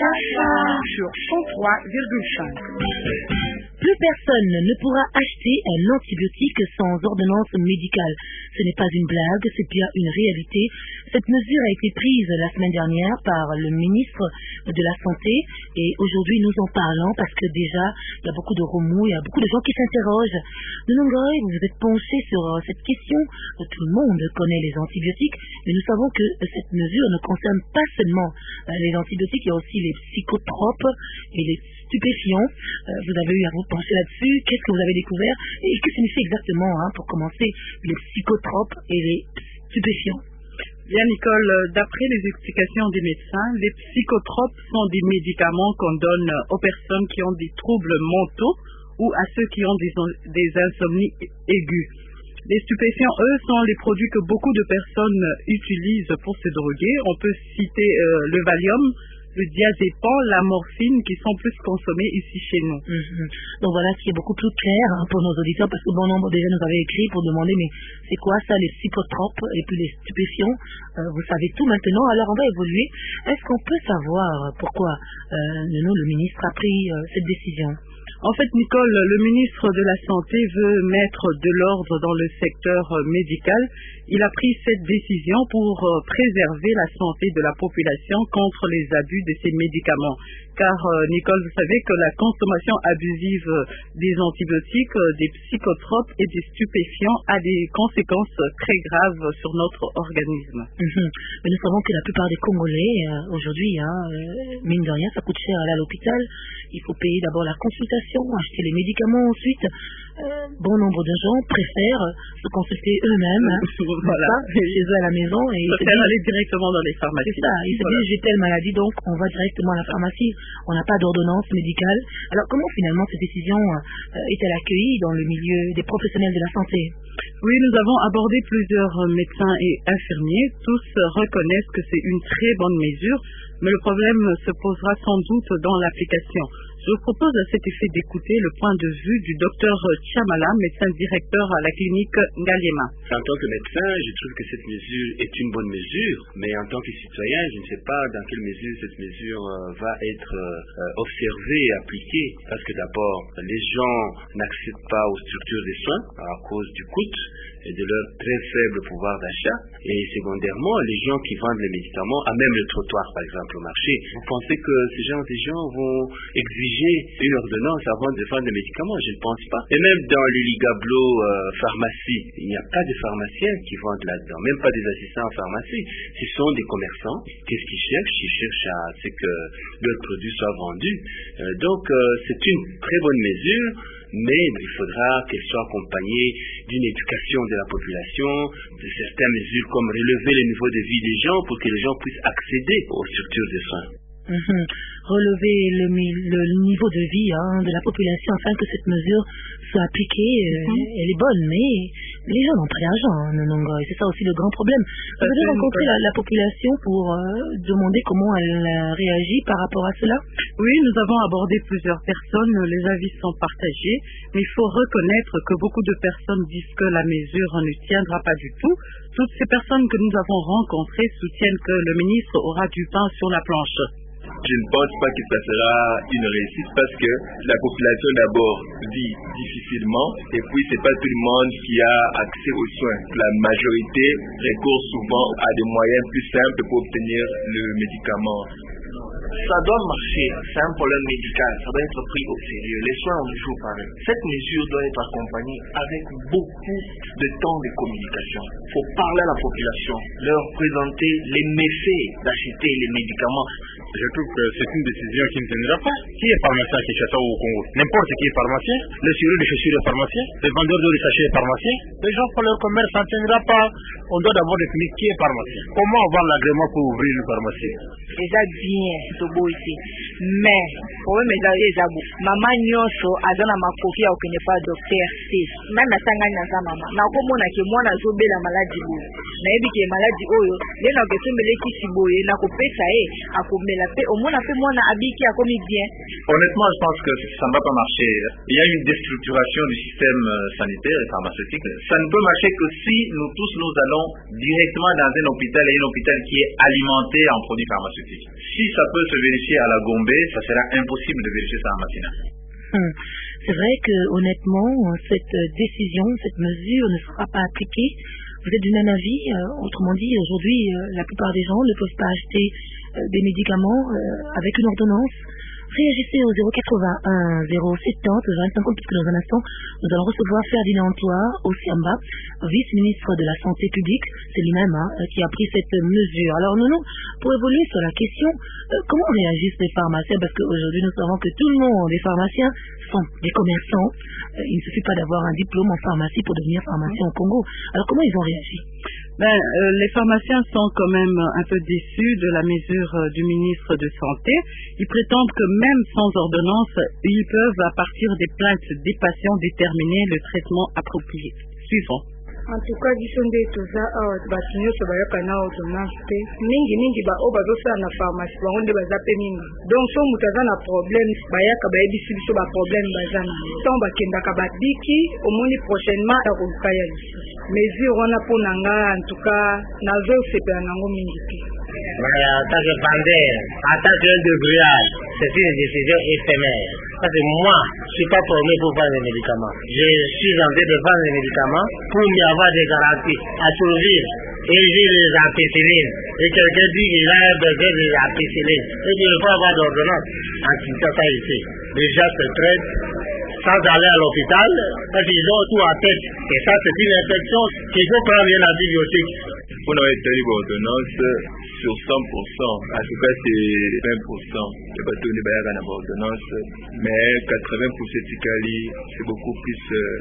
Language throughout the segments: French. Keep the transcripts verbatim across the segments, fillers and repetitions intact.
sur cent trois virgule cinq. Plus personne ne pourra acheter un antibiotique sans ordonnance médicale. Ce n'est pas une blague, c'est bien une réalité. Cette mesure a été prise la semaine dernière par le ministre de la Santé et aujourd'hui nous en parlons parce que déjà il y a beaucoup de remous, il y a beaucoup de gens qui s'interrogent. Nonongoy, vous vous êtes penché sur cette question. Tout le monde connaît les antibiotiques, mais nous savons que cette mesure ne concerne pas seulement les antibiotiques, il y a aussi les psychotropes et les stupéfiants. Euh, vous avez eu à vous pencher là-dessus. Qu'est-ce que vous avez découvert et que signifie exactement, hein, pour commencer, les psychotropes et les stupéfiants? Bien, Nicole, d'après les explications des médecins, les psychotropes sont des médicaments qu'on donne aux personnes qui ont des troubles mentaux ou à ceux qui ont des, des insomnies aiguës. Les stupéfiants, eux, sont les produits que beaucoup de personnes utilisent pour se droguer. On peut citer euh, le Valium, le diazépam, la morphine, qui sont plus consommés ici chez nous. Mm-hmm. Donc voilà, ce qui est beaucoup plus clair, hein, pour nos auditeurs, parce que bon nombre déjà nous avaient écrit pour demander, mais c'est quoi ça, les psychotropes et puis les stupéfiants? euh, Vous savez tout maintenant, alors on va évoluer. Est-ce qu'on peut savoir pourquoi euh, nous, le ministre, a pris euh, cette décision? En fait, Nicole, le ministre de la Santé veut mettre de l'ordre dans le secteur médical. Il a pris cette décision pour préserver la santé de la population contre les abus de ces médicaments. Car, Nicole, vous savez que la consommation abusive des antibiotiques, des psychotropes et des stupéfiants a des conséquences très graves sur notre organisme. Mm-hmm. Mais nous savons que la plupart des Congolais, euh, aujourd'hui, hein, euh, mine de rien, ça coûte cher aller à l'hôpital. Il faut payer d'abord la consultation, acheter les médicaments ensuite. Euh, bon nombre de gens préfèrent se consulter eux-mêmes, hein, voilà, chez eux à la maison. Et ils préfèrent aller directement dans les pharmacies. C'est ça, ils se voilà. disent j'ai telle maladie, donc on va directement à la pharmacie. On n'a pas d'ordonnance médicale. Alors comment finalement cette décision euh, est-elle accueillie dans le milieu des professionnels de la santé? Oui, nous avons abordé plusieurs médecins et infirmiers. Tous reconnaissent que c'est une très bonne mesure, mais le problème se posera sans doute dans l'application. Je vous propose à cet effet d'écouter le point de vue du docteur Chamala, médecin directeur à la clinique Ngaliema. En tant que médecin, je trouve que cette mesure est une bonne mesure, mais en tant que citoyen, je ne sais pas dans quelle mesure cette mesure euh, va être euh, observée et appliquée. Parce que d'abord, les gens n'accèdent pas aux structures de soins à cause du coût et de leur très faible pouvoir d'achat. Et secondairement, les gens qui vendent les médicaments, à même le trottoir par exemple au marché, vous pensez que ces gens, ces gens vont exiger une ordonnance avant de vendre des médicaments? Je ne pense pas. Et même dans le Ligablo euh, pharmacie, il n'y a pas de pharmaciens qui vendent là-dedans, même pas des assistants en pharmacie. Ce sont des commerçants. Qu'est-ce qu'ils cherchent? Ils cherchent à ce que leurs produits soient vendus. Euh, donc euh, c'est une très bonne mesure, mais il faudra qu'elle soit accompagnée d'une éducation de la population, de certaines mesures comme relever le niveau de vie des gens pour que les gens puissent accéder aux structures de soins. Mmh. Relever le, le niveau de vie, hein, de la population afin que cette mesure soit appliquée, euh, mmh. elle est bonne, mais les gens n'ont pas d'argent, hein, Nonongoy, c'est ça aussi le grand problème. Vous avez rencontré la, la population pour euh, demander comment elle euh, réagit par rapport à cela? Oui, nous avons abordé plusieurs personnes, les avis sont partagés, mais il faut reconnaître que beaucoup de personnes disent que la mesure ne tiendra pas du tout. Toutes ces personnes que nous avons rencontrées soutiennent que le ministre aura du pain sur la planche. Je ne pense pas que ça sera une réussite parce que la population d'abord vit difficilement et puis c'est pas tout le monde qui a accès aux soins. La majorité recourt souvent à des moyens plus simples pour obtenir le médicament. Ça doit marcher, c'est un problème médical, ça doit être pris au sérieux. Les soins ont toujours pareil. Cette mesure doit être accompagnée avec beaucoup de temps de communication. Il faut parler à la population, leur présenter les méfaits d'acheter les médicaments. Je trouve que c'est une décision qui ne tiendra pas. Qui est pharmacien qui Kinshasa ou au Congo? N'importe qui est pharmacien. Le serrure de chaussures est pharmacien. Le vendeur de sachets est pharmacien. Les gens font leur commerce, ça ne tiendra pas. On doit d'abord définir qui est pharmacien. Comment avoir l'agrément pour ouvrir une pharmacie? Déjà bien, c'est beau ici. Mais, pour eux, mes amis, c'est beau. Maman Nyonso, Azana Makofi, aucun n'est pas docteur C. Même à Tangana, sa maman. N'a pas mon que moi, n'a pas la maladie. nayebi ke maladi oyo nde na kosombeleki si boye na kopesa ye akomela pe omona pe mwana abiki akomi bien. Honnêtement, je pense que ça ne va pas marcher. Il y a une déstructuration du système sanitaire et pharmaceutique. Ça ne peut marcher que si nous tous nous allons directement dans un hôpital et un hôpital qui est alimenté en produits pharmaceutiques. Si ça peut se vérifier à la Gombe, ça sera impossible de vérifier ça en Massina. Hum. C'est vrai que honnêtement, cette décision, cette mesure ne sera pas appliquée. Vous êtes du même avis, euh, autrement dit, aujourd'hui, euh, la plupart des gens ne peuvent pas acheter euh, des médicaments euh, avec une ordonnance. Réagissez au zéro quatre-vingt-un zéro soixante vingt-cinq, puisque dans un instant, nous allons recevoir Ferdinand Toir Osiamba, vice-ministre de la Santé publique. C'est lui-même hein, qui a pris cette mesure. Alors, nous, nous, pour évoluer sur la question, euh, comment réagissent les pharmaciens? Parce qu'aujourd'hui, nous savons que tout le monde, les pharmaciens, sont des commerçants. Euh, il ne suffit pas d'avoir un diplôme en pharmacie pour devenir pharmacien au Congo. Alors, comment ils ont réagi? Ben, euh, les pharmaciens sont quand même un peu déçus de la mesure euh, du ministre de Santé. Ils prétendent que même sans ordonnance, ils peuvent, à partir des plaintes des patients, déterminer le traitement approprié. Suivant. En tout cas, biso nde toza awa bato nyonso bayaka na ordonnance te mingimingi baoyo bazosala na pharmacie bango nde baza pe mingi. Donc so moto aza na problème bayaka bayebisi biso baproblème baza na yango ntango bakendaka babiki omoni prochainement ya koluka ya lisusu mesure wana mpo na nga en tout cas nazosepela nango mingi te. Mais en tant que vendeur, en tant que débrouillard, c'est une décision éphémère. Parce que moi, je ne suis pas formé pour vendre des médicaments. Je suis en train de vendre des médicaments pour y avoir des garanties à survivre. Et j'ai les ampicillines. Et quelqu'un dit qu'il a besoin des ampicillines. Et qu'il ne faut avoir d'ordonnance. En tout cas, ici, les gens se traitent sans aller à l'hôpital parce qu'ils ont tout en tête. Et ça, c'est une infection qu'il faut prendre un antibiotique. Pour nous être une ordonnance sur cent pour cent, en tout cas c'est vingt pour cent de bateaux de Bayaka dans l'ordonnance, mais quatre-vingts pour cent de Kali, c'est beaucoup plus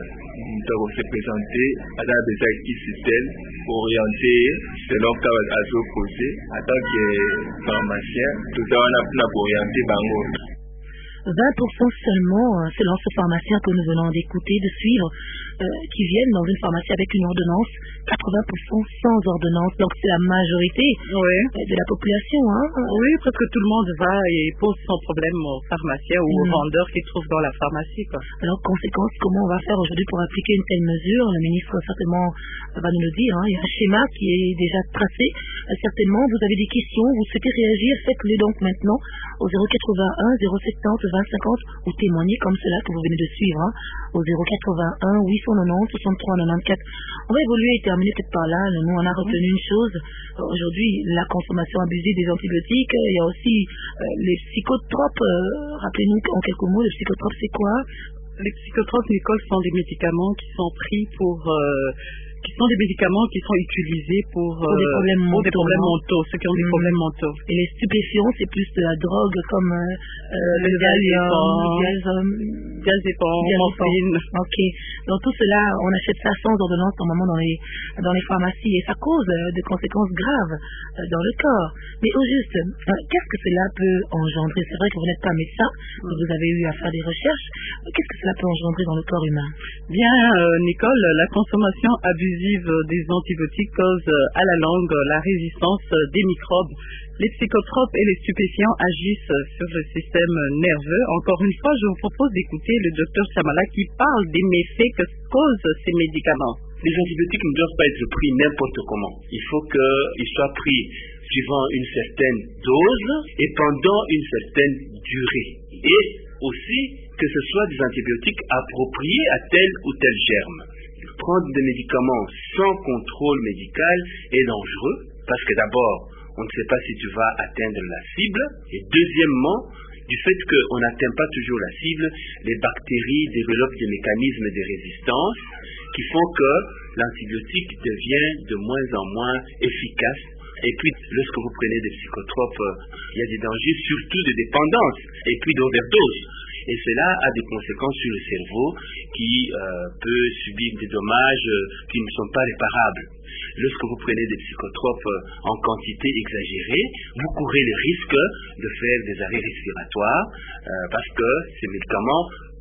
euh, se présenter à la besoin ici tel, orienté selon le cas à s'opposer en tant que pharmacien, tout ça on a pu orienter Bango. vingt pour cent seulement, selon ce pharmacien que nous venons d'écouter, de suivre, euh, qui viennent dans une pharmacie avec une ordonnance, quatre-vingts pour cent sans ordonnance. Donc c'est la majorité oui. de la population. Hein. Oui, parce que tout le monde va et pose son problème au pharmacien ou mmh. au vendeur qui trouve dans la pharmacie. Quoi. Alors conséquence, comment on va faire aujourd'hui pour appliquer une telle mesure? Le ministre certainement va nous le dire. Hein. Il y a un schéma qui est déjà tracé. Euh, certainement, vous avez des questions, vous souhaitez réagir, faites-le donc maintenant au zéro quatre-vingt-un zéro soixante vingt cinquante ou témoignez comme cela que vous venez de suivre hein, au zéro quatre-vingt-un huit cent quatre-vingt-dix soixante-trois quatre-vingt-quatorze. On va évoluer et terminer peut-être par là. Nous, on a retenu une chose. Aujourd'hui, la consommation abusive des antibiotiques. Il y a aussi euh, les psychotropes. Euh, rappelez-nous en quelques mots, les psychotropes, c'est quoi? Les psychotropes, Nicole, sont des médicaments qui sont pris pour... Euh, qui sont des médicaments qui sont utilisés pour, pour des problèmes, euh, pour mentaux, des problèmes mentaux, ceux qui ont mmh. des problèmes mentaux. Et les stupéfiants, c'est plus de la drogue comme euh, le diazépam, diazépam, morphine. Ok. Donc tout cela, on achète ça sans ordonnance normalement dans les dans les pharmacies et ça cause euh, des conséquences graves euh, dans le corps. Mais au juste, euh, qu'est-ce que cela peut engendrer? C'est vrai que vous n'êtes pas médecin, mmh. vous avez eu à faire des recherches. Qu'est-ce que cela peut engendrer dans le corps humain? Bien, euh, Nicole, la consommation abusive des antibiotiques cause à la langue la résistance des microbes. Les psychotropes et les stupéfiants agissent sur le système nerveux. Encore une fois, je vous propose d'écouter le docteur Chamala qui parle des méfaits que causent ces médicaments. Les antibiotiques ne doivent pas être pris n'importe comment. Il faut qu'ils soient pris suivant une certaine dose et pendant une certaine durée. Et aussi que ce soit des antibiotiques appropriés à tel ou tel germe. Prendre des médicaments sans contrôle médical est dangereux parce que d'abord, on ne sait pas si tu vas atteindre la cible et deuxièmement, du fait qu'on n'atteint pas toujours la cible, les bactéries développent des mécanismes de résistance qui font que l'antibiotique devient de moins en moins efficace. Et puis, lorsque vous prenez des psychotropes, il y a des dangers surtout de dépendance et puis d'overdose. Et cela a des conséquences sur le cerveau qui euh, peut subir des dommages euh, qui ne sont pas réparables. Lorsque vous prenez des psychotropes euh, en quantité exagérée, vous courez le risque de faire des arrêts respiratoires euh, parce que ces médicaments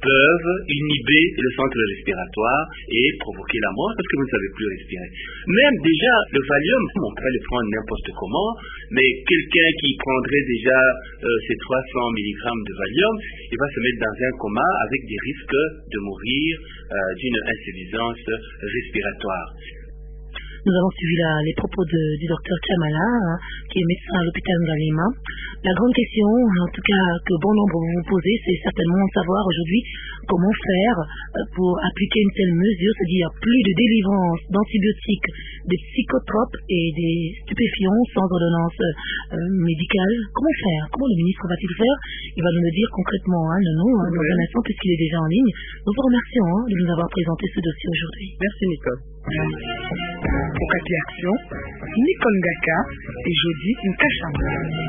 peuvent inhiber le centre respiratoire et provoquer la mort parce que vous ne savez plus respirer. Même déjà, le Valium, on peut le prendre n'importe comment, mais quelqu'un qui prendrait déjà euh, ces trois cents milligrammes de Valium, il va se mettre dans un coma avec des risques de mourir euh, d'une insuffisance respiratoire. Nous avons suivi la, les propos de, du docteur Chamala, hein, qui est médecin à l'hôpital Ngalema. La grande question, en tout cas, que bon nombre vous posez, c'est certainement savoir aujourd'hui comment faire pour appliquer une telle mesure, c'est-à-dire plus de délivrance d'antibiotiques, de psychotropes et des stupéfiants sans ordonnance euh, médicale. Comment faire? Comment le ministre va-t-il faire? Il va nous le dire concrètement, hein, non, non, hein, dans un instant, puisqu'il est déjà en ligne. Nous vous remercions hein, de nous avoir présenté ce dossier aujourd'hui. Merci, Nicole. Pokati Action, Nicole Ngaka et Jody Nkachamba.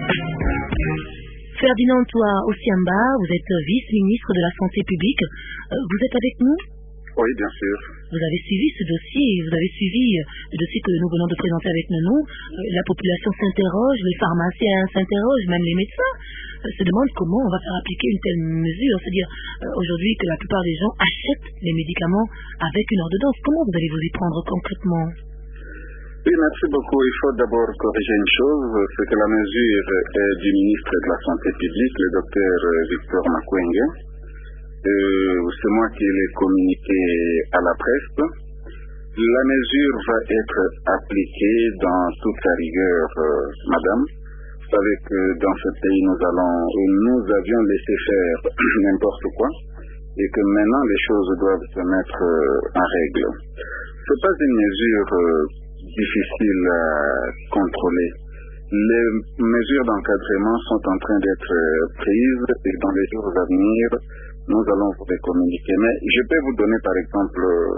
Ferdinand Toa Osiamba, vous êtes vice-ministre de la Santé publique. Vous êtes avec nous? Oui, bien sûr. Vous avez suivi ce dossier, vous avez suivi le dossier que nous venons de présenter avec nous. La population s'interroge, les pharmaciens s'interrogent, même les médecins se demandent comment on va faire appliquer une telle mesure. C'est-à-dire aujourd'hui que la plupart des gens achètent les médicaments avec une ordonnance. Comment vous allez vous y prendre concrètement? Oui, merci beaucoup. Il faut d'abord corriger une chose, c'est que la mesure est du ministre de la Santé publique, le docteur Victor Makwenge. Euh, c'est moi qui l'ai communiqué à la presse. La mesure va être appliquée dans toute sa rigueur, euh, madame. Vous savez que dans ce pays, nous allons, nous avions laissé faire n'importe quoi et que maintenant les choses doivent se mettre euh, en règle. C'est pas une mesure euh, difficile à contrôler. Les mesures d'encadrement sont en train d'être prises et dans les jours à venir, nous allons vous les communiquer. Mais je peux vous donner par exemple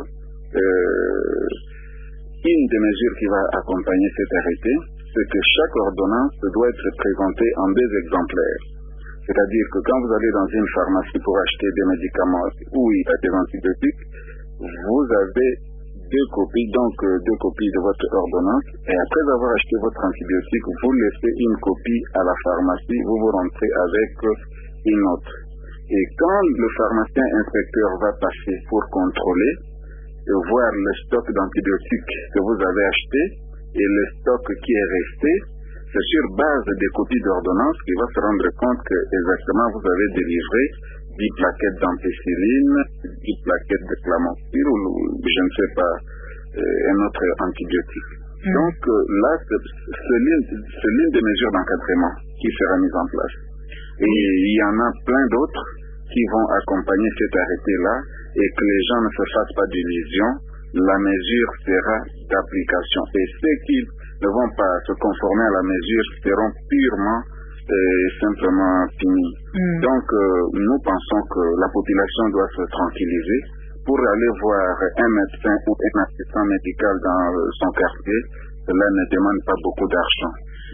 euh, une des mesures qui va accompagner cet arrêté, c'est que chaque ordonnance doit être présentée en deux exemplaires. C'est-à-dire que quand vous allez dans une pharmacie pour acheter des médicaments où il y a des antibiotiques, vous avez deux copies, donc euh, deux copies de votre ordonnance, et après avoir acheté votre antibiotique, vous laissez une copie à la pharmacie, vous vous rentrez avec une autre. Et quand le pharmacien inspecteur va passer pour contrôler et voir le stock d'antibiotiques que vous avez acheté et le stock qui est resté, c'est sur base des copies d'ordonnance qu'il va se rendre compte que exactement vous avez délivré dix plaquettes d'ampicilline, dix plaquettes de clamophylle ou je ne sais pas, euh, un autre antibiotique. Mmh. Donc euh, là, c'est l'une des mesures d'encadrement qui sera mise en place. Et il y en a plein d'autres qui vont accompagner cet arrêté-là et que les gens ne se fassent pas d'illusions. La mesure sera d'application. Et ceux qui ne vont pas se conformer à la mesure seront purement et simplement finis. Mm. Donc, euh, nous pensons que la population doit se tranquilliser pour aller voir un médecin ou un assistant médical dans euh, son quartier. Cela ne demande pas beaucoup d'argent.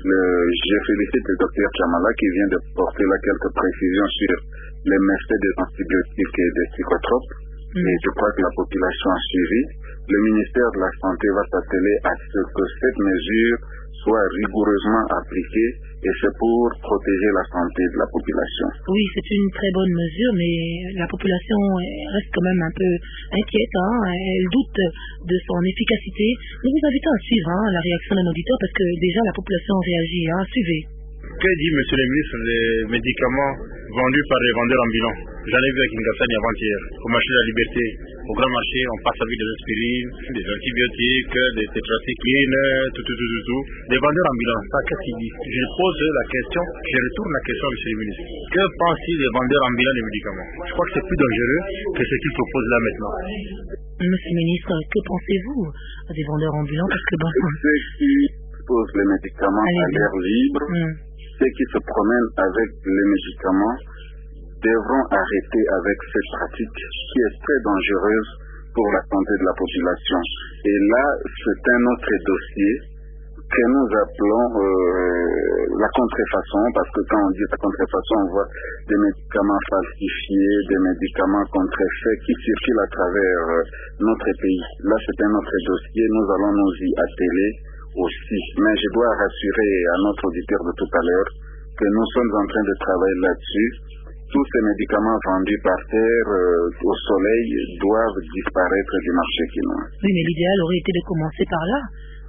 Je félicite le docteur Chamala qui vient de porter là quelques précisions sur les méfaits des antibiotiques et des psychotropes. Mm. Et je crois que la population a suivi. Le ministère de la Santé va s'atteler à ce que cette mesure soit rigoureusement appliquée et c'est pour protéger la santé de la population. Oui, c'est une très bonne mesure, mais la population reste quand même un peu inquiète. Hein. Elle doute de son efficacité. Nous vous invitons à suivre hein, la réaction d'un auditeur parce que déjà la population réagit. Hein. Suivez. Que dit monsieur le ministre des médicaments vendus par les vendeurs ambulants? J'en ai vu avec une Gassani avant-hier, au marché de la Liberté. Au grand marché, on passe avec des aspirines, des antibiotiques, des tétracyclines, tout, tout, tout, tout, tout. Des vendeurs ambulants, ça, qu'est-ce qu'ils disent? Je pose la question, je retourne la question à monsieur le ministre. Que pensent-ils des vendeurs ambulants des médicaments? Je crois que c'est plus dangereux que ce qu'ils proposent là maintenant. Monsieur le ministre, que pensez-vous des vendeurs ambulants? Parce que bon... Ceux qui posent les médicaments Allez, à l'air libre, hum. ceux qui se promènent avec les médicaments devront arrêter avec cette pratique qui est très dangereuse pour la santé de la population. Et là, c'est un autre dossier que nous appelons euh, la contrefaçon, parce que quand on dit la contrefaçon, on voit des médicaments falsifiés, des médicaments contrefaits qui circulent à travers euh, notre pays. Là, c'est un autre dossier, nous allons nous y atteler aussi. Mais je dois rassurer à notre auditeur de tout à l'heure que nous sommes en train de travailler là-dessus tous ces médicaments vendus par terre, euh, au soleil, doivent disparaître du marché chinois. Oui, mais l'idéal aurait été de commencer par là.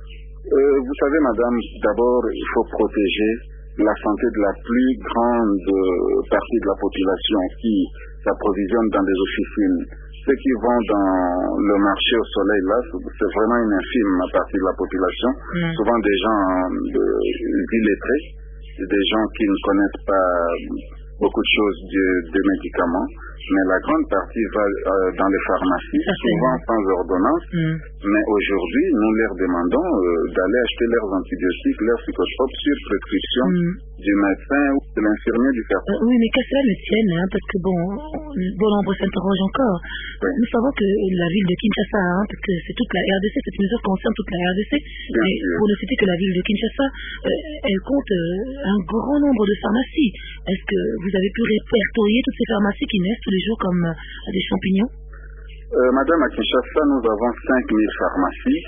Euh, vous savez, madame, d'abord, il faut protéger la santé de la plus grande partie de la population qui s'approvisionne dans des officines. Ceux qui vont dans le marché au soleil, là, c'est vraiment une infime partie de la population. Mm. Souvent des gens de, illettrés, des gens qui ne connaissent pas beaucoup de choses de, de médicaments. Mais la grande partie va euh, dans les pharmacies, souvent sans ordonnance. Mm. Mais aujourd'hui, nous leur demandons euh, d'aller acheter leurs antibiotiques, leurs psychotropes sur prescription mm. du médecin ou de l'infirmier du quartier. Euh, oui, mais qu'à cela ne tienne, hein, parce que bon, bon nombre s'interroge encore. Oui. Nous savons que la ville de Kinshasa, hein, parce que c'est toute la R D C, cette mesure concerne toute la R D C. Bien mais sûr. Pour ne citer que la ville de Kinshasa, euh, elle compte euh, un grand nombre de pharmacies. Est-ce que vous avez pu répertorier toutes ces pharmacies qui naissent tous les jours comme euh, des champignons? euh, Madame, à Kinshasa, nous avons cinq mille pharmacies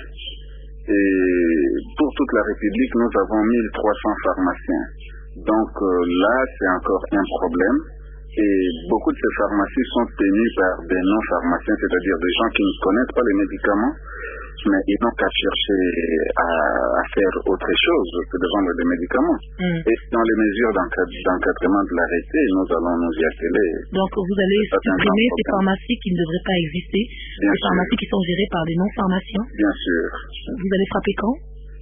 et pour toute la République, nous avons mille trois cents pharmaciens. Donc euh, là, c'est encore un problème et beaucoup de ces pharmacies sont tenues par des non-pharmaciens, c'est-à-dire des gens qui ne connaissent pas les médicaments, mais ils n'ont qu'à chercher à, à faire autre chose que de vendre des médicaments. Mm. Et dans les mesures d'encadrement de l'arrêté, nous allons nous y atteler. Donc vous allez supprimer ces pharmacies qui ne devraient pas exister, Bien ces sûr. pharmacies qui sont gérées par des non-pharmaciens? Bien sûr. Vous allez frapper quand?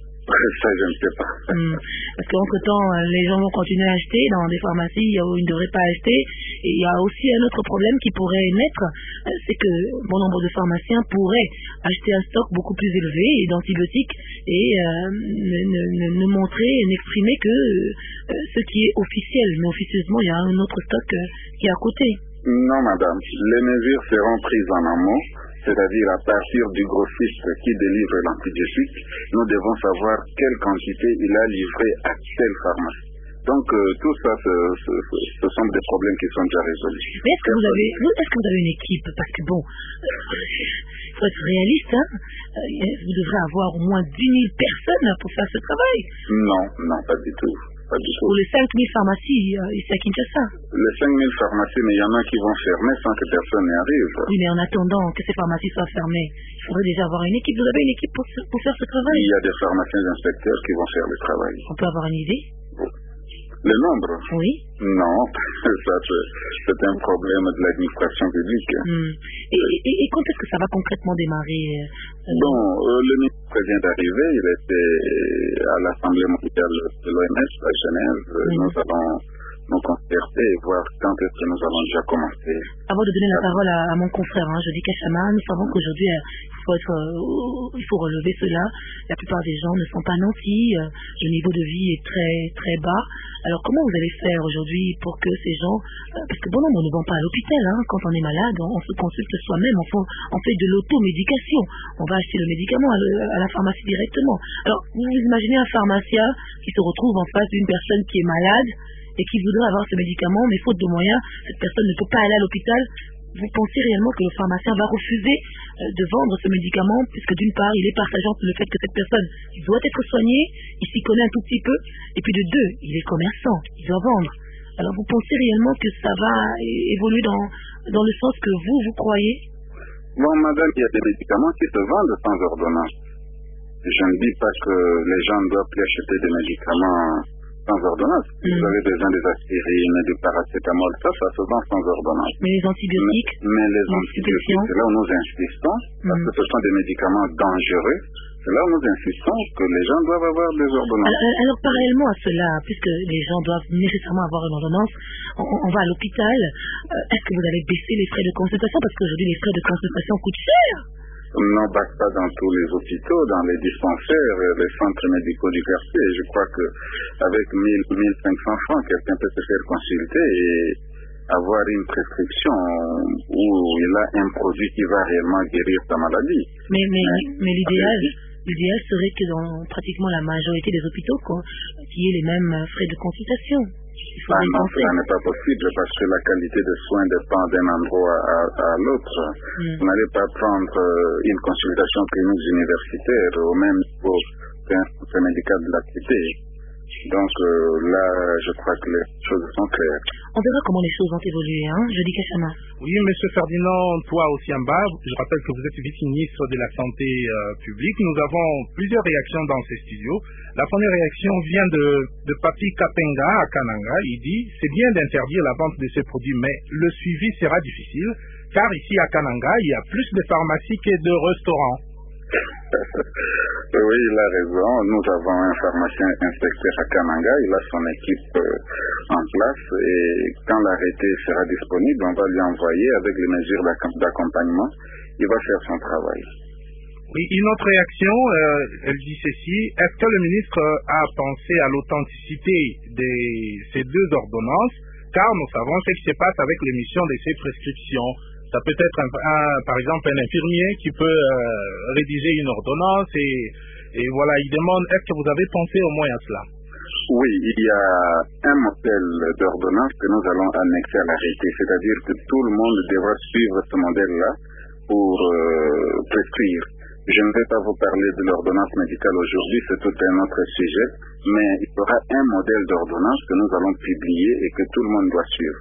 Ça, je ne sais pas. Hum, parce qu'entre-temps, les gens vont continuer à acheter dans des pharmacies où ils ne devraient pas acheter. Et il y a aussi un autre problème qui pourrait naître, c'est que bon nombre de pharmaciens pourraient acheter un stock beaucoup plus élevé d'antibiotiques et euh, ne, ne, ne montrer, n'exprimer que euh, ce qui est officiel. Mais officieusement, il y a un autre stock euh, qui est à côté. Non, madame. Les mesures seront prises en amont. C'est-à-dire à partir du grossiste qui délivre l'antibiotique, nous devons savoir quelle quantité il a livré à telle pharmacie. Donc euh, tout ça, ce, ce, ce sont des problèmes qui sont déjà résolus. Mais est-ce que vous avez, est-ce que vous avez une équipe? Parce que bon, il faut être réaliste, hein, vous devrez avoir au moins dix mille personnes pour faire ce travail. Non, non, pas du tout. Pas du tout. Pour les cinq mille pharmacies euh, ici à Kinshasa. Les cinq mille pharmacies, mais il y en a qui vont fermer sans que personne n'y arrive. Oui, mais en attendant que ces pharmacies soient fermées, il faudrait déjà avoir une équipe. Vous avez une équipe pour, pour faire ce travail? Il y a des pharmaciens inspecteurs qui vont faire le travail. On peut avoir une idée? Oui. Le nombre? Oui. Non, ça c'est un problème de l'administration publique. Hum. Et, et, et quand est-ce que ça va concrètement démarrer? euh, Bon, euh, le ministre vient d'arriver, il était à l'Assemblée mondiale de l'O M S à Genève. Hum. Nous allons nous concerter et voir quand est-ce que nous allons déjà commencer. Avant de donner la parole à, à mon confrère, hein, Jody Kachama, nous savons qu'aujourd'hui, euh, il faut être, euh, il faut relever cela. La plupart des gens ne sont pas nantis, euh, le niveau de vie est très très bas. Alors comment vous allez faire aujourd'hui pour que ces gens, euh, parce que bon nombre ne vont pas à l'hôpital, hein, quand on est malade, on, on se consulte soi-même, on, on fait de l'automédication, on va acheter le médicament à, le, à la pharmacie directement. Alors vous vous imaginez un pharmacien qui se retrouve en face d'une personne qui est malade et qui voudrait avoir ce médicament, mais faute de moyens, cette personne ne peut pas aller à l'hôpital. Vous pensez réellement que le pharmacien va refuser euh, de vendre ce médicament, puisque d'une part, il est partageant sur le fait que cette personne doit être soignée, il s'y connaît un tout petit peu, et puis de deux, il est commerçant, il doit vendre. Alors vous pensez réellement que ça va évoluer dans, dans le sens que vous, vous croyez? Bon, madame, il y a des médicaments qui se vendent sans ordonnance. Je ne dis pas que les gens ne doivent plus acheter des médicaments sans ordonnance. Mm. Vous avez besoin des aspirines, du paracétamol, ça, ça se vend sans ordonnance. Mais les antibiotiques? Mais, mais les antibiotiques, c'est là où nous insistons, mm. parce que ce sont des médicaments dangereux. C'est là où nous insistons que les gens doivent avoir des ordonnances. Alors, alors parallèlement à cela, puisque les gens doivent nécessairement avoir une ordonnance, on, on va à l'hôpital, euh, est-ce que vous allez baisser les frais de consultation? Parce qu'aujourd'hui, les frais de consultation coûtent cher. Non, pas, pas dans tous les hôpitaux, dans les dispensaires, les centres médicaux du quartier. Je crois que avec mille, mille cinq cents francs, quelqu'un peut se faire consulter et avoir une prescription où il a un produit qui va réellement guérir sa maladie. Mais, mais, mais, mais l'idéal, l'idéal serait que dans pratiquement la majorité des hôpitaux, qu'il y ait les mêmes frais de consultation. Ah non, cela n'est pas possible parce que la qualité de soins dépend d'un endroit à, à l'autre. Mm. Vous n'allez pas prendre euh, une consultation clinique universitaire au même niveau qu'un centre médical de la cité. Donc euh, là, je crois que les choses sont claires. On verra comment les choses ont évolué, hein, Jody Kachama. Oui, M. Ferdinand Toi Osiamba, je rappelle que vous êtes vice-ministre de la Santé euh, publique. Nous avons plusieurs réactions dans ces studios. La première réaction vient de, de Papi Kapenga à Kananga. Il dit « C'est bien d'interdire la vente de ces produits, mais le suivi sera difficile, car ici à Kananga, il y a plus de pharmacies que de restaurants. » Oui, il a raison. Nous avons un pharmacien inspecteur à Kananga. Il a son équipe euh, en place et quand l'arrêté sera disponible, on va lui envoyer avec les mesures d'accompagnement. Il va faire son travail. Oui, une autre réaction, euh, elle dit ceci. Est-ce que le ministre a pensé à l'authenticité de ces deux ordonnances? Car nous savons ce qui se passe avec l'émission de ces prescriptions. Ça peut être, un, un, par exemple, un infirmier qui peut euh, rédiger une ordonnance et, et voilà, il demande, est-ce que vous avez pensé au moins à cela? Oui, il y a un modèle d'ordonnance que nous allons annexer à l'arrêté, c'est-à-dire que tout le monde devra suivre ce modèle-là pour euh, prescrire. Je ne vais pas vous parler de l'ordonnance médicale aujourd'hui, c'est tout un autre sujet, mais il y aura un modèle d'ordonnance que nous allons publier et que tout le monde doit suivre.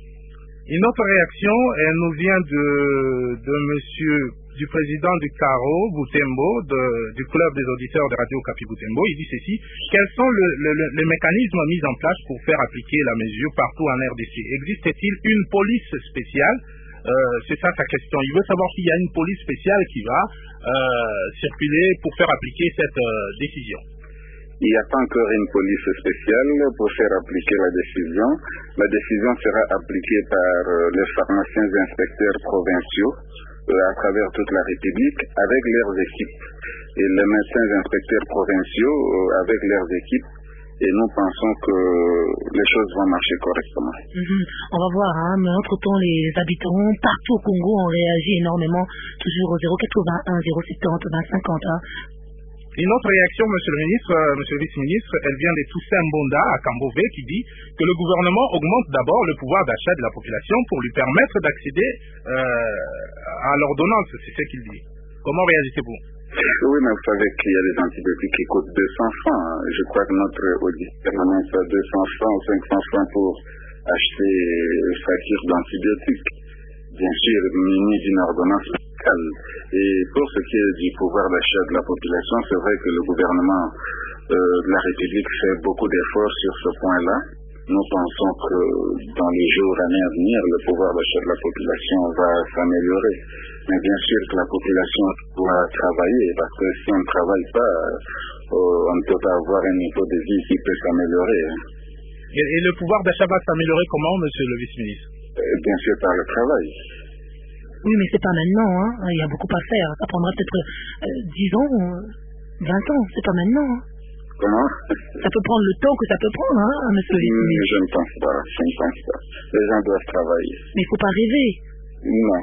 Une autre réaction, elle nous vient de, de monsieur, du président du C A R O, Boutembo, de, du club des auditeurs de Radio Capi Boutembo. Il dit ceci: quels sont le, le, le, les mécanismes mis en place pour faire appliquer la mesure partout en R D C? Existe-t-il une police spéciale? euh, C'est ça sa question. Il veut savoir s'il y a une police spéciale qui va euh, circuler pour faire appliquer cette euh, décision. Il n'y a pas encore une police spéciale pour faire appliquer la décision. La décision sera appliquée par les pharmaciens inspecteurs provinciaux à travers toute la République avec leurs équipes. Et les médecins inspecteurs provinciaux avec leurs équipes. Et nous pensons que les choses vont marcher correctement. Mm-hmm. On va voir, hein, mais entre-temps, les habitants partout au Congo ont réagi énormément, toujours au zéro quatre-vingt-un, zéro soixante-dix, vingt cinquante. Hein. Une autre réaction, monsieur le ministre, euh, monsieur le vice-ministre, elle vient de Toussaint Mbonda à Cambové qui dit que le gouvernement augmente d'abord le pouvoir d'achat de la population pour lui permettre d'accéder euh, à l'ordonnance, c'est ce qu'il dit. Comment réagissez-vous? Oui, mais vous savez qu'il y a des antibiotiques qui coûtent deux cents francs. Je crois que notre auditeur annonce à deux cents francs ou cinq cents francs pour acheter une facture d'antibiotiques. Bien sûr, muni d'une ordonnance fiscale. Et pour ce qui est du pouvoir d'achat de la population, c'est vrai que le gouvernement euh, de la République fait beaucoup d'efforts sur ce point-là. Nous pensons que dans les jours, années à venir, le pouvoir d'achat de la population va s'améliorer. Mais bien sûr que la population doit travailler, parce que si on ne travaille pas, euh, on ne peut pas avoir un niveau de vie qui peut s'améliorer. Et, et le pouvoir d'achat va s'améliorer comment, monsieur le vice-ministre? euh, Bien sûr par le travail. Oui, mais c'est pas maintenant, hein. Il y a beaucoup à faire. Ça prendra peut-être euh, dix ans, vingt ans, c'est pas maintenant. Hein. Comment? Ça peut prendre le temps que ça peut prendre, hein, monsieur le vice-ministre. Je ne pense pas, je ne pense pas. Les gens doivent travailler. Mais il ne faut pas rêver. Non.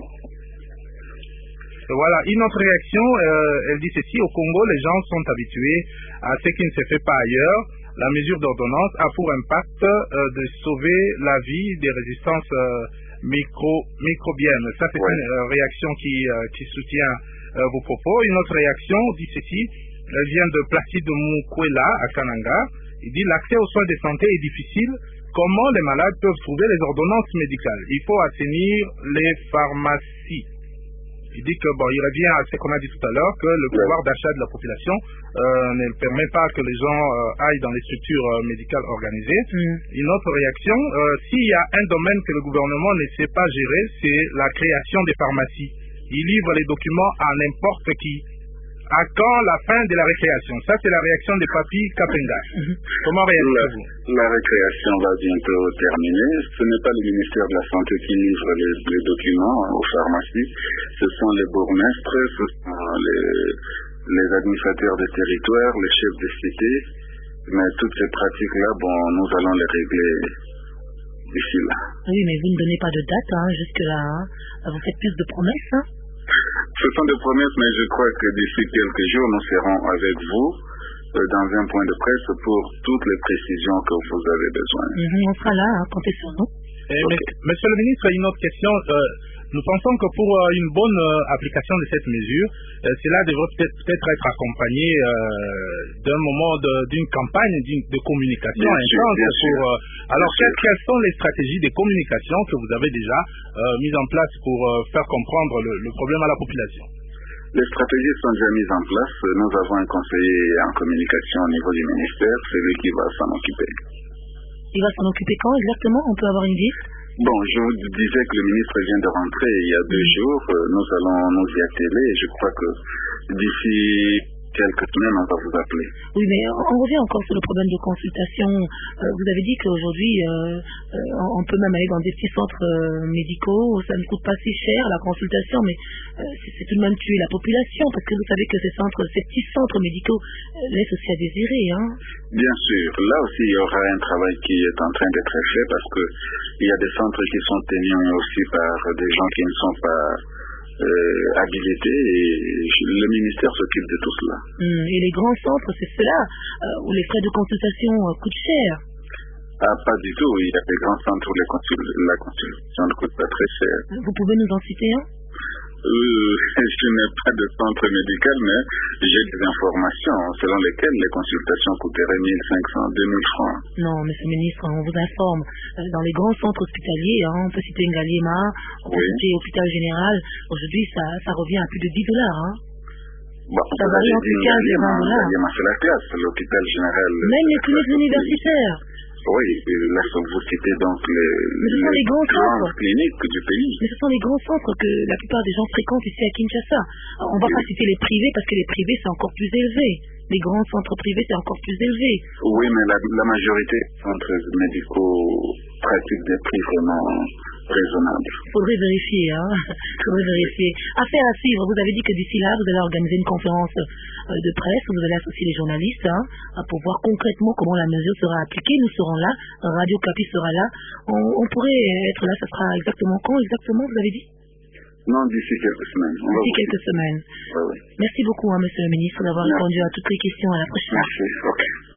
Voilà, une autre réaction, euh, elle dit ceci: au Congo, les gens sont habitués à ce qui ne se fait pas ailleurs. La mesure d'ordonnance a pour impact euh, de sauver la vie des résistances euh, micro, microbiennes. Ça, c'est ouais. une euh, réaction qui, euh, qui soutient euh, vos propos. Une autre réaction dit ceci, elle vient de Placide Mukwela à Kananga. Il dit: l'accès aux soins de santé est difficile. Comment les malades peuvent trouver les ordonnances médicales? Il faut assainir les pharmacies. Il dit que, bon, il revient à ce qu'on a dit tout à l'heure, que le pouvoir d'achat de la population euh, ne permet pas que les gens euh, aillent dans les structures euh, médicales organisées. Mm. Une autre réaction, euh, s'il y a un domaine que le gouvernement ne sait pas gérer, c'est la création des pharmacies. Il livre les documents à n'importe qui. À quand la fin de la récréation? Ça, c'est la réaction de Papi Kapenga. Mm-hmm. Comment réagissez-vous? La, la récréation va bientôt terminer. Ce n'est pas le ministère de la Santé qui livre les, les documents aux pharmacies. Ce sont les bourgmestres, ce sont les, les administrateurs des territoires, les chefs de cité. Mais toutes ces pratiques-là, bon, nous allons les régler d'ici là. Oui, mais vous ne donnez pas de date, hein, jusque-là. Hein. Vous faites plus de promesses, hein? Ce sont des promesses, mais je crois que d'ici quelques jours, nous serons avec vous euh, dans un point de presse pour toutes les précisions que vous avez besoin. Mm-hmm, on sera là, hein, comptez sur nous. Et okay. Monsieur le ministre, une autre question. Euh, nous pensons que pour euh, une bonne euh, application de cette mesure, euh, cela devrait peut-être, peut-être être accompagné euh, d'un moment de, d'une campagne d'une, de communication bien intense. Sûr, pour, euh, alors, quelles, quelles sont les stratégies de communication que vous avez déjà euh, mises en place pour euh, faire comprendre le, le problème à la population? Les stratégies sont déjà mises en place. Nous avons un conseiller en communication au niveau du ministère, c'est lui qui va s'en occuper. Il va s'en occuper quand exactement? On peut avoir une idée? Bon, je vous disais que le ministre vient de rentrer il y a deux jours. Nous allons nous y atteler et je crois que d'ici quelques semaines, on va vous appeler. Oui, mais on revient encore sur le problème de consultation. Euh, vous avez dit qu'aujourd'hui, euh, euh, on peut même aller dans des petits centres euh, médicaux, ça ne coûte pas si cher la consultation, mais euh, c'est, c'est tout de même tuer la population, parce que vous savez que ces centres, ces petits centres médicaux euh, laissent aussi à désirer, hein. Bien sûr, là aussi il y aura un travail qui est en train d'être fait, parce que il y a des centres qui sont tenus aussi par des gens qui ne sont pas Euh, habilité et le ministère s'occupe de tout cela. Mmh, et les grands centres, c'est cela euh, où les frais de consultation euh, coûtent cher? Ah, pas du tout. Il y a des grands centres où les consul- la consultation ne coûte pas très cher. Vous pouvez nous en citer un? Euh, je n'ai pas de centre médical, mais j'ai des informations selon lesquelles les consultations coûteraient mille cinq cents, deux mille francs. Non, monsieur le ministre, on vous informe. Dans les grands centres hospitaliers, hein, on peut citer Ngaliema, on peut oui. citer Hôpital Général. Aujourd'hui, ça, ça revient à plus de dix dollars. Hein. Bon, ça varie entre quinze et vingt dollars. C'est la classe, l'hôpital général. Même les cliniques universitaires. Oui, là, vous citez donc les, mais ce sont les, les grands centres cliniques du pays. Mais ce sont les grands centres que la plupart des gens fréquentent ici à Kinshasa. On ne va oui. pas citer les privés parce que les privés, c'est encore plus élevé. Les grands centres privés, c'est encore plus élevé. Oui, mais la, la majorité des centres médicaux pratiquent des prix vraiment raisonnables. Il faudrait vérifier, hein. Il faudrait vérifier. Affaire à suivre. Vous avez dit que d'ici là, vous allez organiser une conférence de presse où vous allez associer les journalistes, hein, pour voir concrètement comment la mesure sera appliquée. Nous serons là. Radio Capi sera là. On, on pourrait être là. Ça sera exactement quand exactement, vous avez dit? Non, d'ici quelques semaines. D'ici quelques semaines. Oui, oui. Merci beaucoup, hein, monsieur le ministre, d'avoir répondu à toutes les questions. À la prochaine. Merci. Okay.